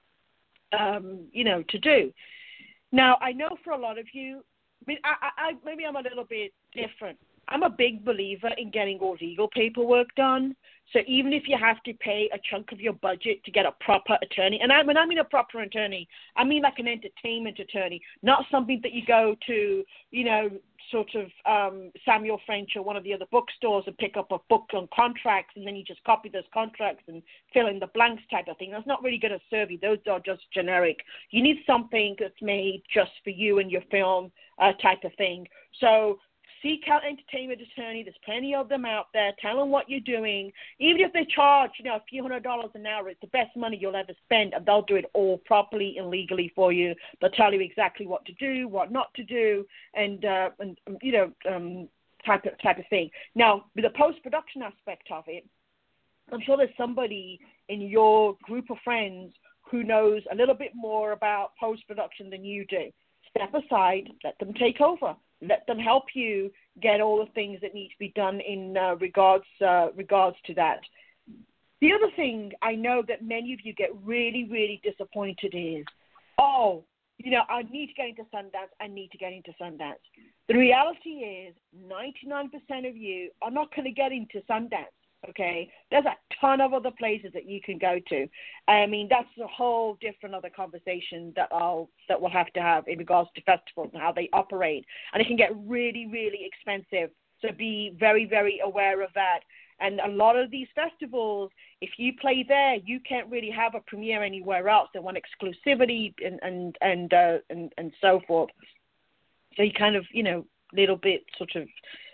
to do. Now, I know for a lot of you, maybe I'm a little bit different. I'm a big believer in getting all legal paperwork done. So even if you have to pay a chunk of your budget to get a proper attorney, and when I mean a proper attorney, I mean like an entertainment attorney, not something that you go to, sort of Samuel French or one of the other bookstores and pick up a book on contracts, and then you just copy those contracts and fill in the blanks type of thing. That's not really going to serve you. Those are just generic. You need something that's made just for you and your film type of thing. So seek out entertainment attorney. There's plenty of them out there. Tell them what you're doing. Even if they charge, a few $100 an hour, it's the best money you'll ever spend, and they'll do it all properly and legally for you. They'll tell you exactly what to do, what not to do, and type of thing. Now, with the post-production aspect of it, I'm sure there's somebody in your group of friends who knows a little bit more about post-production than you do. Step aside, let them take over. Let them help you get all the things that need to be done in regards to that. The other thing I know that many of you get really, really disappointed is, I need to get into Sundance. The reality is 99% of you are not going to get into Sundance, okay? There's a ton of other places that you can go to. I mean, that's a whole different other conversation that we'll have to have in regards to festivals and how they operate. And it can get really, really expensive, so be very, very aware of that. And a lot of these festivals, if you play there, you can't really have a premiere anywhere else. They want exclusivity and so forth. So you kind of, little bit sort of,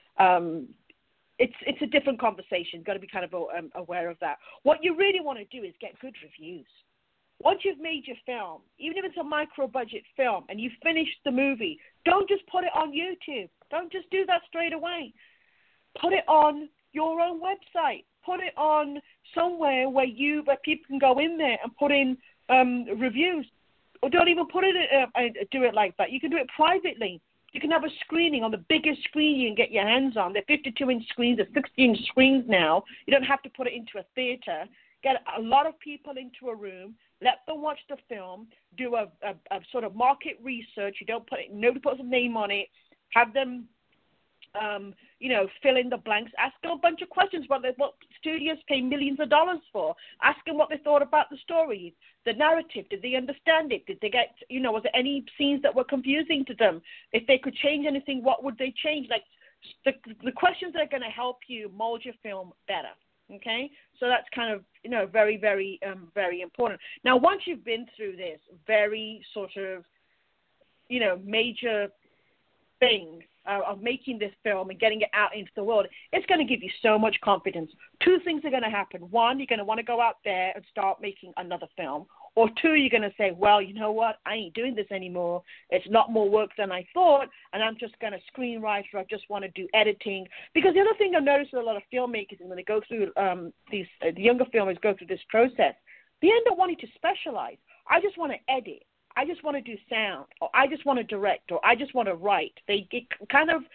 it's a different conversation. Got to be kind of aware of that. What you really want to do is get good reviews. Once you've made your film, even if it's a micro-budget film and you've finished the movie, don't just put it on YouTube. Don't just do that straight away. Put it on your own website. Put it on somewhere where people can go in there and put in reviews. Or don't even do it like that. You can do it privately. You can have a screening on the biggest screen you can get your hands on. They're 52-inch screens, they're 60-inch screens now. You don't have to put it into a theater. Get a lot of people into a room. Let them watch the film. Do a sort of market research. Nobody puts a name on it. Have them fill in the blanks. Ask them a bunch of questions what studios pay millions of dollars for. Ask them what they thought about the story, the narrative. Did they understand it? Did they get, was there any scenes that were confusing to them? If they could change anything, what would they change? Like the questions that are going to help you mold your film better. Okay? So that's kind of, very, very, very important. Now, once you've been through this very sort of, major thing of making this film and getting it out into the world, it's going to give you so much confidence. Two things are going to happen. One, you're going to want to go out there and start making another film. Or two, you're going to say, well, you know what? I ain't doing this anymore. It's a lot more work than I thought, and I'm just going to screenwrite, or I just want to do editing. Because the other thing I've noticed with a lot of filmmakers, and when they go through the younger filmmakers go through this process, they end up wanting to specialize. I just want to edit. I just want to do sound, or I just want to direct, or I just want to write. It kind of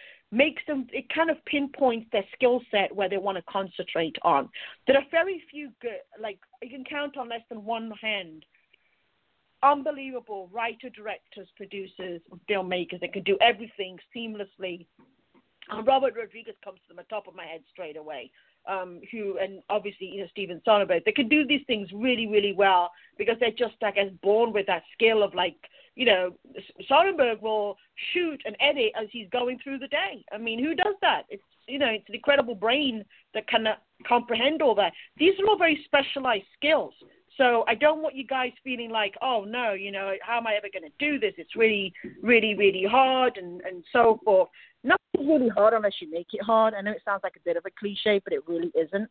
pinpoints their skill set where they want to concentrate on. There are very few good, like you can count on less than one hand, unbelievable writer, directors, producers, filmmakers that can do everything seamlessly. Robert Rodriguez comes to the top of my head straight away. And obviously, Steven Soderbergh, they can do these things really, really well because they're just, born with that skill of Soderbergh will shoot and edit as he's going through the day. I mean, who does that? It's an incredible brain that can comprehend all that. These are all very specialized skills. So I don't want you guys feeling like, oh, no, how am I ever going to do this? It's really, really, really hard and so forth. Nothing's really hard unless you make it hard. I know it sounds like a bit of a cliche, but it really isn't.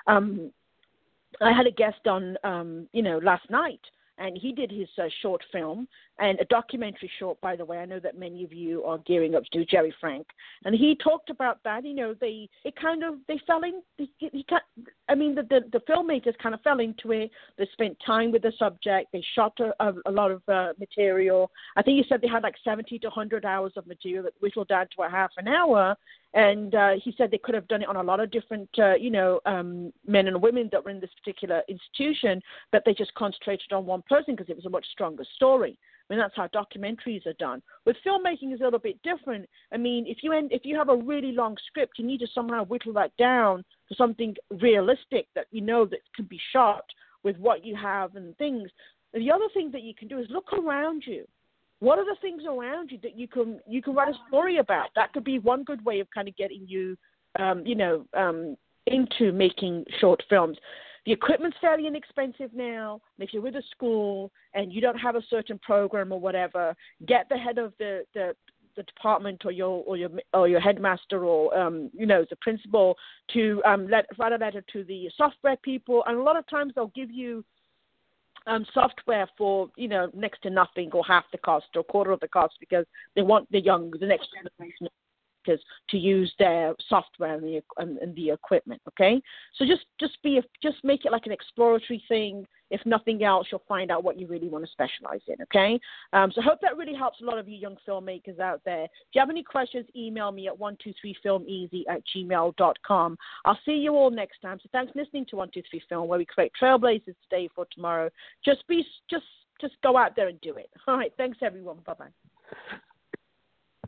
I had a guest on, last night, and he did his short film, and a documentary short, by the way. I know that many of you are gearing up to do Jerry Frank, and he talked about that. They fell in. The filmmakers kind of fell into it. They spent time with the subject. They shot a lot of material. I think he said they had 70 to 100 hours of material that whittled down to a half an hour. And he said they could have done it on a lot of different, men and women that were in this particular institution, but they just concentrated on one person because it was a much stronger story. I mean, that's how documentaries are done. With filmmaking, is a little bit different. I mean, if you have a really long script, you need to somehow whittle that down to something realistic that that can be shot with what you have and things. And the other thing that you can do is look around you. What are the things around you that you can write a story about? That could be one good way of kind of getting you, into making short films. The equipment's fairly inexpensive now. And if you're with a school and you don't have a certain program or whatever, get the head of the department or your headmaster or the principal to write a letter to the software people. And a lot of times they'll give you software for next to nothing or half the cost or a quarter of the cost because they want the next generation filmmakers to use their software and the equipment. Okay, so just make it like an exploratory thing. If nothing else, you'll find out what you really want to specialize in, okay? So I hope that really helps a lot of you young filmmakers out there. If you have any questions, email me at 123filmeasy@gmail.com. I'll see you all next time. So thanks for listening to 123 Film, where we create trailblazers today for tomorrow. Just go out there and do it. All right, thanks, everyone. Bye-bye.